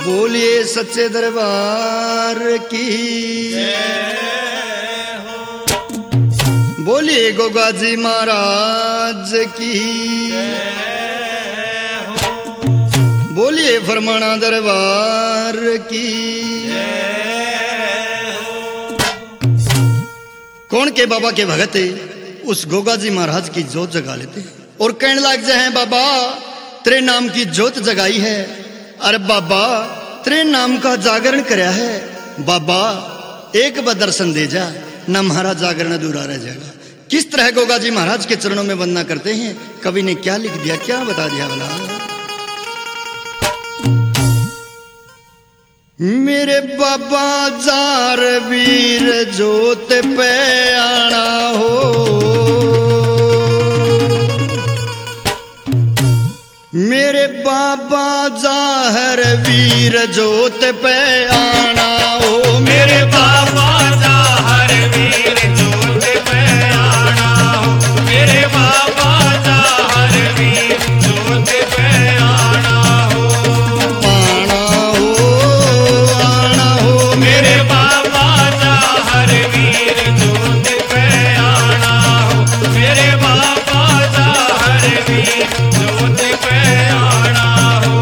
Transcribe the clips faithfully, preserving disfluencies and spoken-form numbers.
बोलिए सच्चे दरबार की, बोलिए गोगा जी महाराज की, बोलिए फरमाना दरबार की। कौन के बाबा के भगत उस गोगा जी महाराज की जोत जगा लेते और कहने लग जाए बाबा तेरे नाम की जोत जगाई है। अरे बाबा तेरे नाम का जागरण कराया है। बाबा एक बार दर्शन दे जा ना हमारा जागरण अधूरा रह जाएगा। किस तरह गोगा जी महाराज के चरणों में वंदना करते हैं, कवि ने क्या लिख दिया, क्या बता दिया भला। मेरे बाबा जार वीर जोत पे आना हो, मेरे बाबा जाहर वीर जोत पे आना हो, मेरे बाबा जाहर वीर जोत पे आना हो, मेरे बाबा जाहर वीर जोत पे आना हो, आना हो आना हो, मेरे बाबा जाहर वीर जोत पे आना हो, मेरे बाबा जाहर वीर जोत पे आना हो।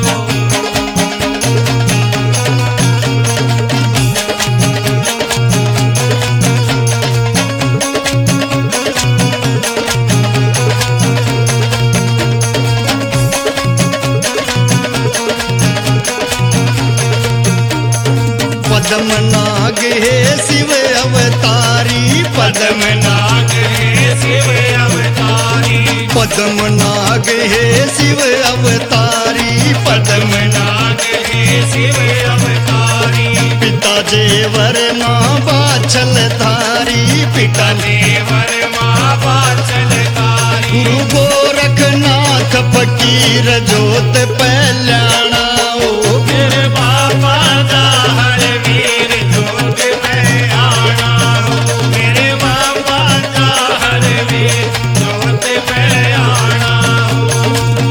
पद्म नाग है शिव अवतारी, पद्म नाग है शिव अवतारी, पद्म नाग है शिव अवतारी, पद्म नाग है शिव अवतारी, पिता जेवर माँ बाछल धारी, पिता देवर माँ बाचलकारी, गुरु गोरखनाथ फकीर जोत पहलाना हो, मेरे बाबा जाहर वीर जोत पे आना हो, मेरे बाबा जाहर वीर जोत पे आना हो।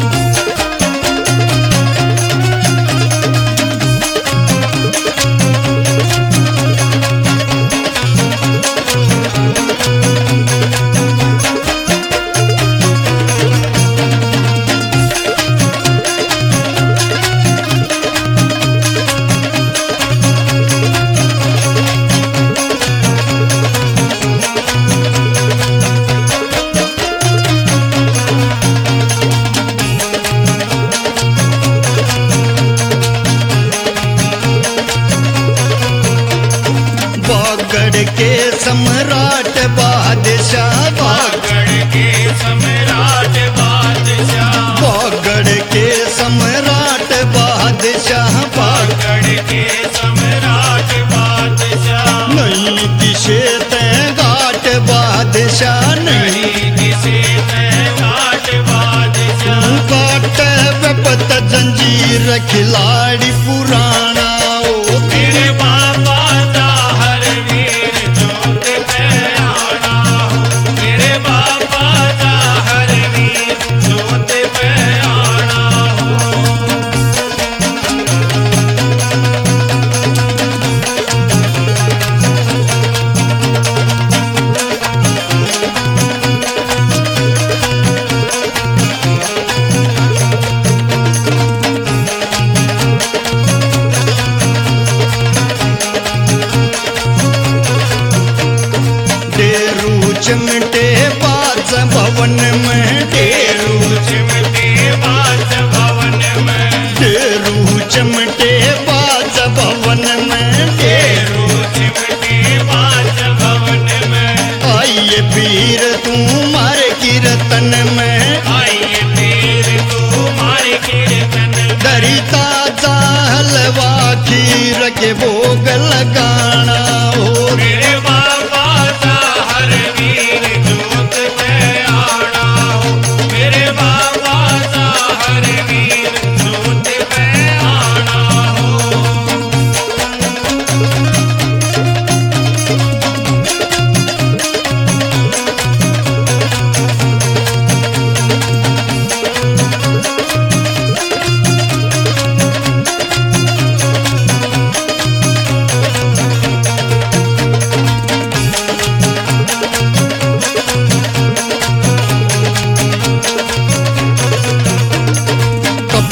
बागड़ के सम्राट बादशाह, बागड़ के सम्राट बादशाह, बागड़ के सम्राट बादशाह, बागड़ के सम्राट बादशाह, नहीं दिशे तय घाट बादशाह, नहीं नहीं किसे में घाट बादशाह, काट विपत जंजीर खिलाड़ी पुराना हो, मेरे बाबा जाहर वीर जोत पे आना हो, मेरे बाबा जाहर वीर जोत पे आना हो।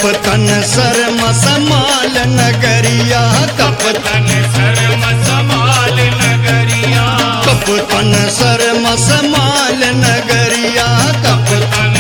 कपतन शर्म समाल नगरिया कपतन कपतन शर्म समाल नगरिया कपतन शर्म समाल नगरिया कपतन